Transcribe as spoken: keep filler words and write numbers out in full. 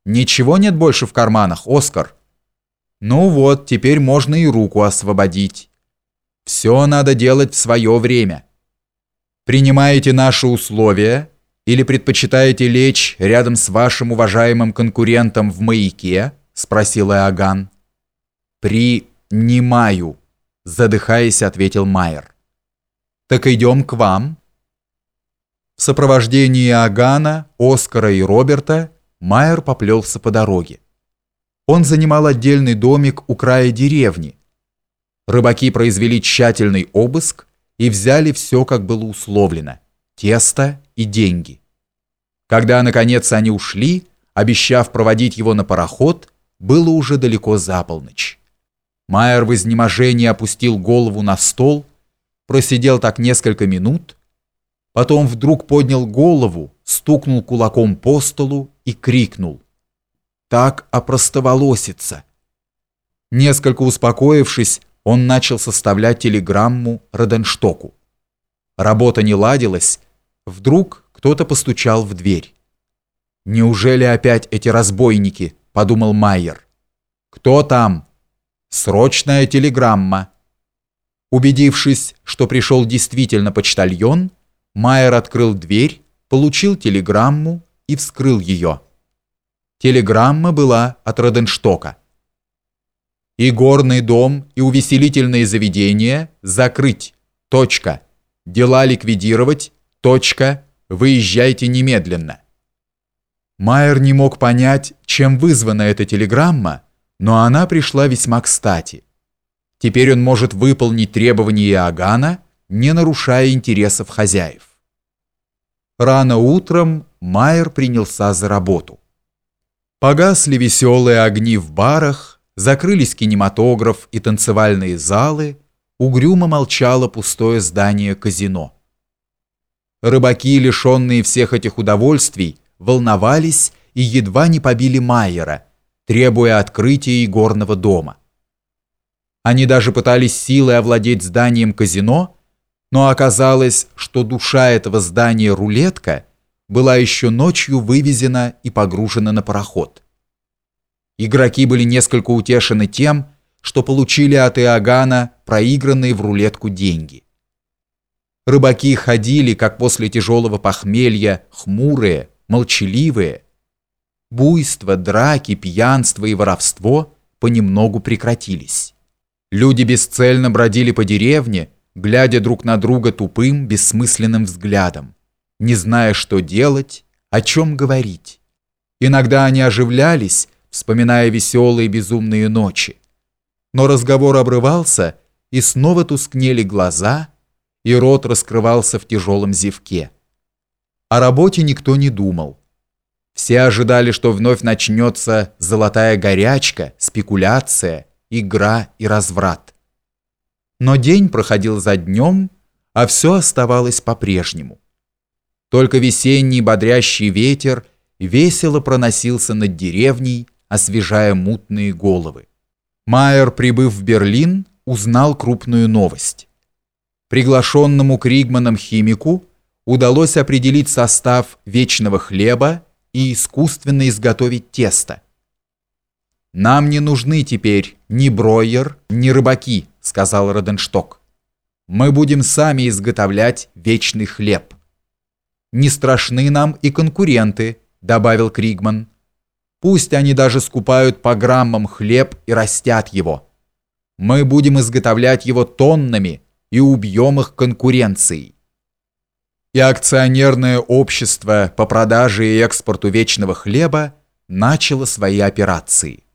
Ничего нет больше в карманах, Оскар? Ну вот, теперь можно и руку освободить. Все надо делать в свое время. Принимаете наши условия или предпочитаете лечь рядом с вашим уважаемым конкурентом в маяке? Спросил Иоганн. Принимаю, задыхаясь, ответил Майер. Так идем к вам. В сопровождении Иоганна, Оскара и Роберта Майер поплелся по дороге. Он занимал отдельный домик у края деревни. Рыбаки произвели тщательный обыск и взяли все, как было условлено – тесто и деньги. Когда, наконец, они ушли, обещав проводить его на пароход, было уже далеко за полночь. Майер в изнеможении опустил голову на стол, просидел так несколько минут, потом вдруг поднял голову, стукнул кулаком по столу и крикнул: «Так опростоволосится!». Несколько успокоившись, он начал составлять телеграмму Роденштоку. Работа не ладилась, вдруг кто-то постучал в дверь. «Неужели опять эти разбойники?» – подумал Майер. «Кто там?» «Срочная телеграмма». Убедившись, что пришел действительно почтальон, Майер открыл дверь, получил телеграмму и вскрыл ее. Телеграмма была от Роденштока. «И горный дом, и увеселительные заведения закрыть. Точка. Дела ликвидировать. Точка. Выезжайте немедленно». Майер не мог понять, чем вызвана эта телеграмма, но она пришла весьма кстати. Теперь он может выполнить требования Иоганна, не нарушая интересов хозяев. Рано утром Майер принялся за работу. Погасли веселые огни в барах, закрылись кинематограф и танцевальные залы, угрюмо молчало пустое здание казино. Рыбаки, лишенные всех этих удовольствий, волновались и едва не побили Майера, требуя открытия игорного дома. Они даже пытались силой овладеть зданием казино, но оказалось, что душа этого здания, рулетка, была еще ночью вывезена и погружена на пароход. Игроки были несколько утешены тем, что получили от Иоганна проигранные в рулетку деньги. Рыбаки ходили, как после тяжелого похмелья, хмурые, молчаливые. Буйство, драки, пьянство и воровство понемногу прекратились. Люди бесцельно бродили по деревне, глядя друг на друга тупым, бессмысленным взглядом, не зная, что делать, о чем говорить. Иногда они оживлялись, вспоминая веселые безумные ночи. Но разговор обрывался, и снова тускнели глаза, и рот раскрывался в тяжелом зевке. О работе никто не думал. Все ожидали, что вновь начнется золотая горячка, спекуляция, игра и разврат. Но день проходил за днем, а все оставалось по-прежнему. Только весенний бодрящий ветер весело проносился над деревней, освежая мутные головы. Майер, прибыв в Берлин, узнал крупную новость. Приглашенному Кригманом химику удалось определить состав вечного хлеба и искусственно изготовить тесто. «Нам не нужны теперь ни бройер, ни рыбаки», — сказал Роденшток. «Мы будем сами изготовлять вечный хлеб». «Не страшны нам и конкуренты», — добавил Кригман. «Пусть они даже скупают по граммам хлеб и растят его. Мы будем изготовлять его тоннами и убьем их конкуренцией». И акционерное общество по продаже и экспорту вечного хлеба начало свои операции.